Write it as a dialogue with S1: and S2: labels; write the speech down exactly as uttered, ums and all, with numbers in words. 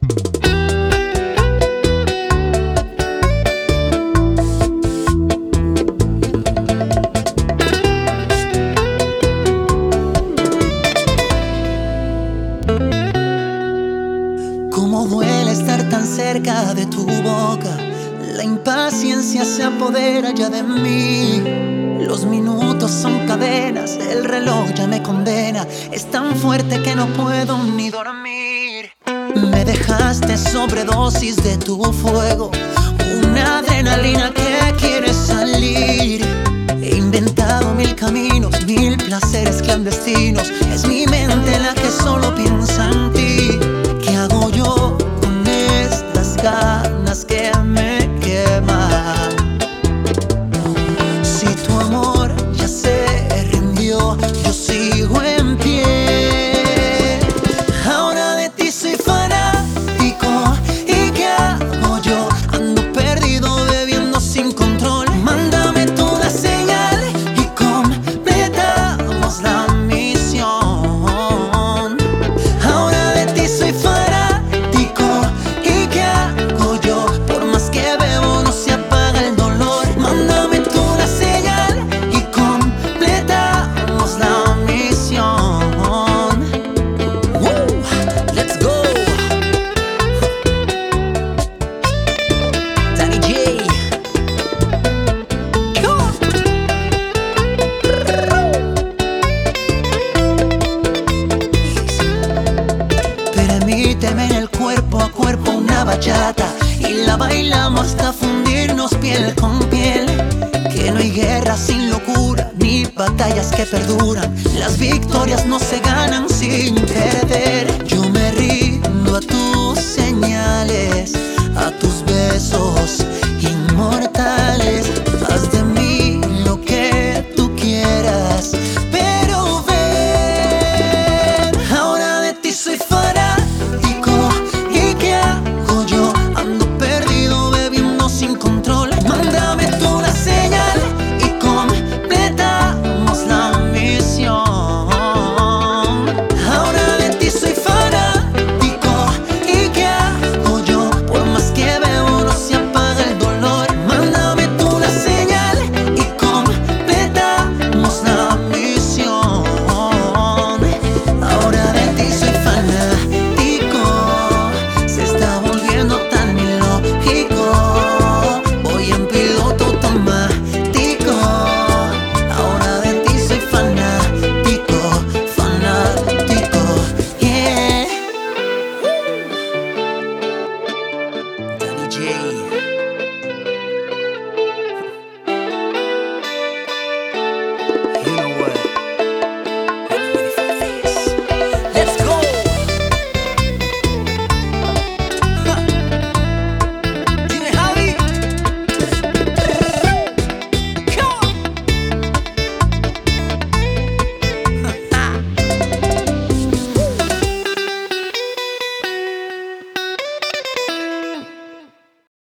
S1: Cómo duele estar tan cerca de tu boca. La impaciencia se apodera ya de mí. Los minutos son cadenas, el reloj ya me condena. Es tan fuerte que no puedo ni dormir. Me dejaste sobredosis de tu fuego, una adrenalina que quiere salir. He inventado mil caminos, mil placeres clandestinos. Es mi mente la que solo piensa en ti. ¿Qué hago yo con estas ganas que me queman? Si tu amor ya se rindió, yo sigo en pie. Ahora de ti soy fanático. ¿Y qué hago yo? Ando perdido, bebiendo sin control. Mándame tú la señal y completamos la misión. Ahora de ti soy fanático. ¿Y qué hago yo? Por más que bebo no se apaga el dolor. Mándame tú la señal y completamos la misión. Woo, let's go. Danny J. Permíteme en el cuerpo a cuerpo una bachata y la bailamos hasta fundirnos piel con piel. Que no hay guerra sin locura, ni batallas que perduran. Las victorias no se ganan sin perder. Yo me rindo a tus señales, a tus besos inmortales. Haz de mí lo que tú quieras, pero ven. Ahora de ti soy fanático. ¿Y qué hago yo? Ando perdido, bebiendo sin control. Mándame tú la señal y completamos la misión. Ahora de ti soy fanático. ¿Y qué hago yo? Por más que bebo no se apaga el dolor. Mándame tú la señal y completamos la misión. Ahora de ti soy fanático. Se está volviendo tan ilógico. Voy en piloto automático. Ahora de ti soy fanático, fanático, yeah. Danny J.